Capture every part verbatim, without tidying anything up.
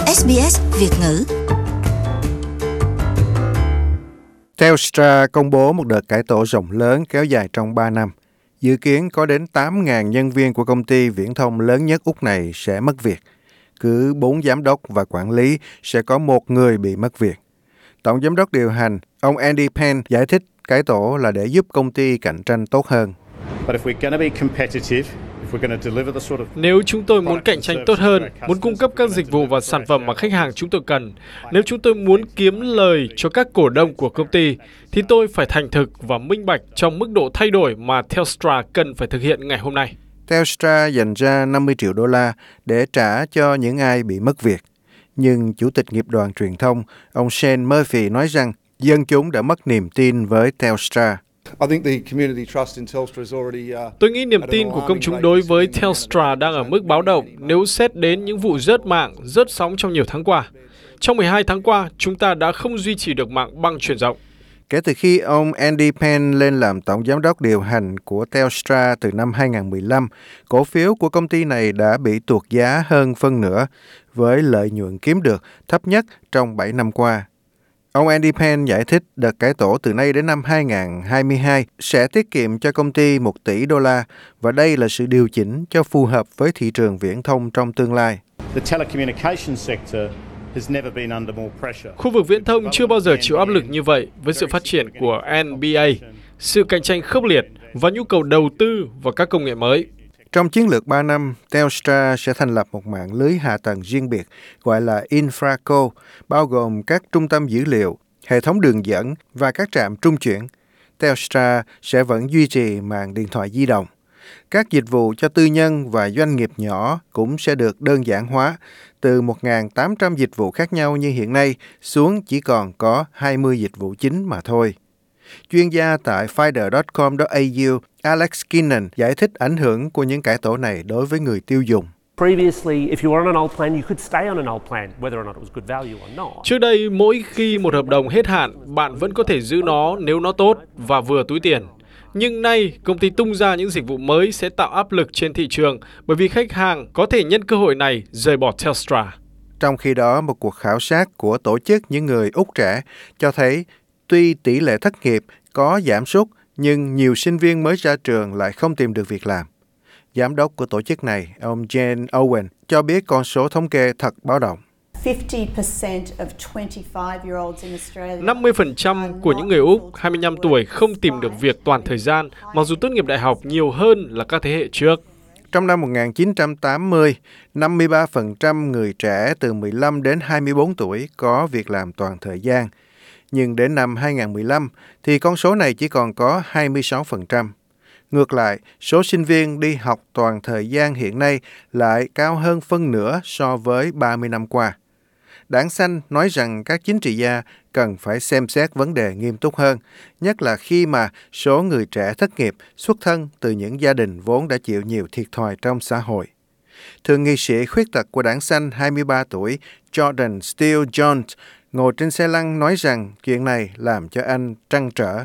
ét bê ét Việt ngữ. Telstra công bố một đợt cải tổ rộng lớn kéo dài trong ba năm. Dự kiến có đến tám nghìn nhân viên của công ty viễn thông lớn nhất Úc này sẽ mất việc. Cứ bốn giám đốc và quản lý sẽ có một người bị mất việc. Tổng giám đốc điều hành, ông Andy Penn giải thích cải tổ là để giúp công ty cạnh tranh tốt hơn. Nếu chúng tôi muốn cạnh tranh tốt hơn, muốn cung cấp các dịch vụ và sản phẩm mà khách hàng chúng tôi cần, nếu chúng tôi muốn kiếm lời cho các cổ đông của công ty, thì tôi phải thành thực và minh bạch trong mức độ thay đổi mà Telstra cần phải thực hiện ngày hôm nay. Telstra dành ra năm mươi triệu đô la để trả cho những ai bị mất việc. Nhưng Chủ tịch nghiệp đoàn truyền thông, ông Shane Murphy nói rằng dân chúng đã mất niềm tin với Telstra. Tôi nghĩ niềm tin của công chúng đối với Telstra đang ở mức báo động nếu xét đến những vụ rớt mạng, rớt sóng trong nhiều tháng qua. Trong mười hai tháng qua, chúng ta đã không duy trì được mạng băng truyền rộng. Kể từ khi ông Andy Penn lên làm tổng giám đốc điều hành của Telstra từ năm hai không một lăm, cổ phiếu của công ty này đã bị tuột giá hơn phân nửa, với lợi nhuận kiếm được thấp nhất trong bảy năm qua. Ông Andy Penn giải thích đợt cải tổ từ nay đến năm hai không hai hai sẽ tiết kiệm cho công ty một tỷ đô la và đây là sự điều chỉnh cho phù hợp với thị trường viễn thông trong tương lai. Khu vực viễn thông chưa bao giờ chịu áp lực như vậy với sự phát triển của en bê a, sự cạnh tranh khốc liệt và nhu cầu đầu tư vào các công nghệ mới. Trong chiến lược ba năm, Telstra sẽ thành lập một mạng lưới hạ tầng riêng biệt gọi là InfraCo, bao gồm các trung tâm dữ liệu, hệ thống đường dẫn và các trạm trung chuyển. Telstra sẽ vẫn duy trì mạng điện thoại di động. Các dịch vụ cho tư nhân và doanh nghiệp nhỏ cũng sẽ được đơn giản hóa, từ một nghìn tám trăm dịch vụ khác nhau như hiện nay xuống chỉ còn có hai mươi dịch vụ chính mà thôi. Chuyên gia tại finder chấm com chấm a u Alex Kinnan giải thích ảnh hưởng của những cải tổ này đối với người tiêu dùng. Trước đây, mỗi khi một hợp đồng hết hạn, bạn vẫn có thể giữ nó nếu nó tốt và vừa túi tiền. Nhưng nay, công ty tung ra những dịch vụ mới sẽ tạo áp lực trên thị trường bởi vì khách hàng có thể nhân cơ hội này rời bỏ Telstra. Trong khi đó, một cuộc khảo sát của tổ chức những người Úc trẻ cho thấy tuy tỷ lệ thất nghiệp có giảm sút, nhưng nhiều sinh viên mới ra trường lại không tìm được việc làm. Giám đốc của tổ chức này, ông Jane Owen, cho biết con số thống kê thật báo động. năm mươi phần trăm của những người Úc hai mươi lăm tuổi không tìm được việc toàn thời gian, mặc dù tốt nghiệp đại học nhiều hơn là các thế hệ trước. Trong năm một nghìn chín trăm tám mươi, năm mươi ba phần trăm người trẻ từ mười lăm đến hai mươi bốn tuổi có việc làm toàn thời gian. Nhưng đến năm hai không một lăm thì con số này chỉ còn có hai mươi sáu phần trăm. Ngược lại, số sinh viên đi học toàn thời gian hiện nay lại cao hơn phân nửa so với ba mươi năm qua. Đảng Xanh nói rằng các chính trị gia cần phải xem xét vấn đề nghiêm túc hơn, nhất là khi mà số người trẻ thất nghiệp xuất thân từ những gia đình vốn đã chịu nhiều thiệt thòi trong xã hội. Thượng nghị sĩ khuyết tật của Đảng Xanh hai mươi ba tuổi Jordan Steele Jones ngồi trên xe lăn nói rằng chuyện này làm cho anh trăn trở.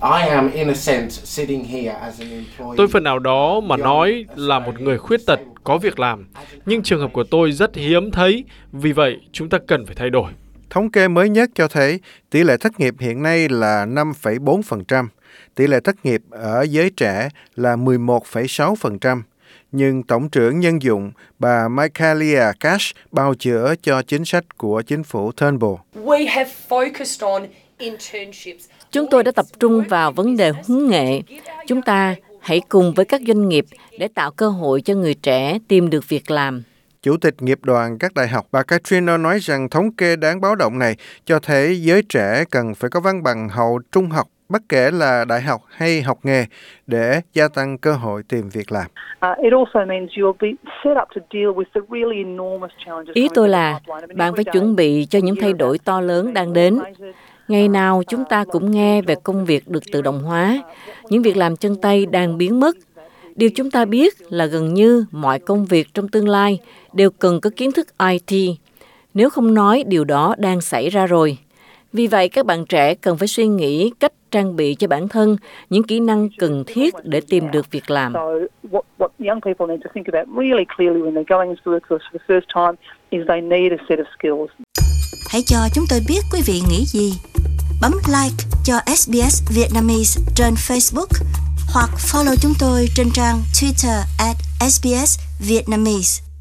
Tôi phần nào đó mà nói là một người khuyết tật có việc làm, nhưng trường hợp của tôi rất hiếm thấy, vì vậy chúng ta cần phải thay đổi. Thống kê mới nhất cho thấy tỷ lệ thất nghiệp hiện nay là năm phẩy bốn phần trăm, tỷ lệ thất nghiệp ở giới trẻ là mười một phẩy sáu phần trăm. Nhưng Tổng trưởng Nhân dụng bà Michaelia Cash bào chữa cho chính sách của chính phủ Turnbull. Chúng tôi đã tập trung vào vấn đề huấn nghệ. Chúng ta hãy cùng với các doanh nghiệp để tạo cơ hội cho người trẻ tìm được việc làm. Chủ tịch nghiệp đoàn các đại học bà Katrina nói rằng thống kê đáng báo động này cho thấy giới trẻ cần phải có văn bằng hậu trung học, bất kể là đại học hay học nghề, để gia tăng cơ hội tìm việc làm. Ý tôi là bạn phải chuẩn bị cho những thay đổi to lớn đang đến. Ngày nào chúng ta cũng nghe về công việc được tự động hóa, những việc làm chân tay đang biến mất. Điều chúng ta biết là gần như mọi công việc trong tương lai đều cần có kiến thức i tê, nếu không nói điều đó đang xảy ra rồi. Vì vậy, các bạn trẻ cần phải suy nghĩ cách trang bị cho bản thân những kỹ năng cần thiết để tìm được việc làm. Hãy cho chúng tôi biết quý vị nghĩ gì. Bấm like cho ét bê ét Vietnamese trên Facebook hoặc follow chúng tôi trên trang Twitter at ét bê ét Vietnamese.